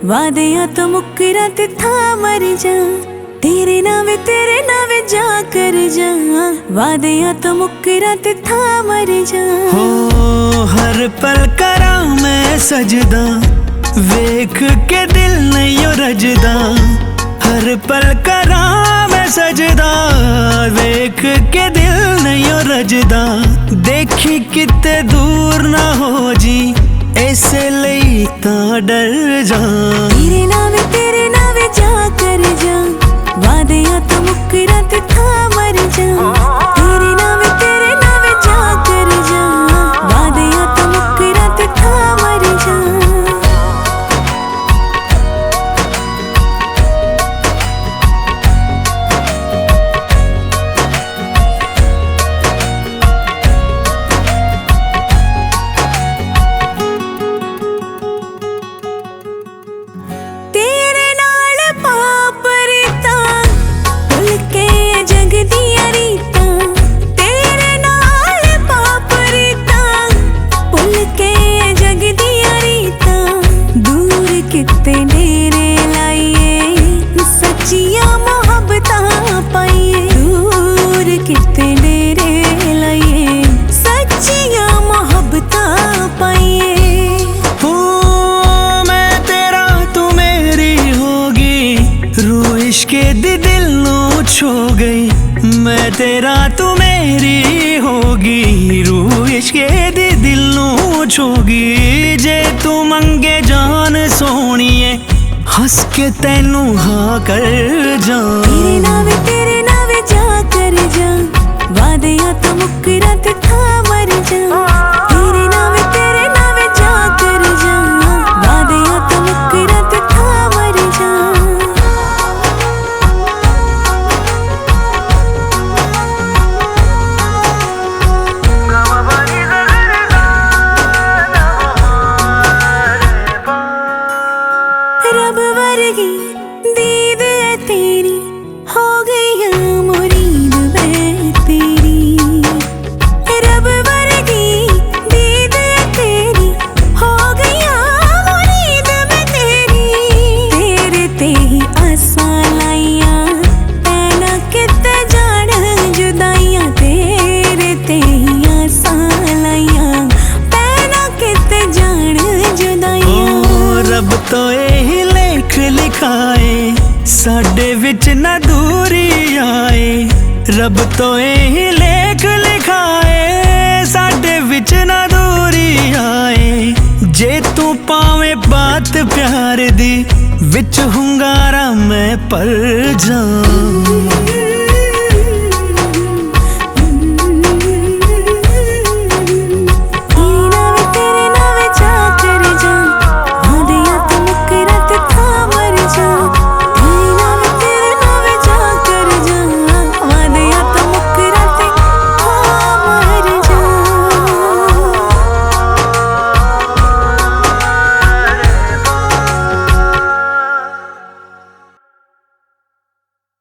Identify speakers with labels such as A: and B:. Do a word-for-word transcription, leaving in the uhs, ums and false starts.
A: वादियां तो मुकरा ते था मर जा, तेरे नावे तेरे नावे जा कर जा। वादियां तो मुकरा ते था मर जा।
B: हो हर पल करा मैं सजदा, वेख के दिल नहीं रजदा। हर पल करा मैं सजदा, वेख के दिल नहीं रजदा। देखी किते दूर ना हो जी, ऐसे लई तां डर जा।
A: तेरे नावे तेरे नावे जा कर जा, वादियां तो मुकरा ते था मर जा। तेरे नावे तेरे नावे जा कर जा, वादियां तो मुकरा ते था मर जा। किते डेरे लाइए सच्चियां मोहब्बतां पाइए, दूर किते डेरे लाइए सच्चियां मोहब्बतां पाइए।
B: हो मैं तेरा तू मेरी होगी, रूह इश्के दी दिल नू छो गई। मैं तेरा तू मेरी होगी, रूह इश्के दी दिल नू छोगी। जे तू मंगे जान सोनिए, हंस के तेनू हाँ कर जा।
A: तेरे नावे तेरे नावे जा कर जा, वादियां तो मुकरा ते था मर जा। तेरे नावे तेरे नावे जा कर जा, वादियां तो मुकरा ते था मर जा। रब वर्गी दीद है तेरी, हो गई है मुरीद मैं तेरी। रब वर्गी दीद है तेरी, हो गई है मुरीद मैं तेरी। तेरे ते ही आसां लाइयां, पैना किते जान जुदाइयां। तेरे ते ही आसां लाइयां, पैना किते जान जुदाइयां।
B: रब तो यही लेख लिखाए, साडे विच ना दूरी आए। रब तो यही लेख लिखाए, साडे विच ना दूरी आए। जे तू पावे बात प्यार दी, विच हुंगारा मैं पर जा।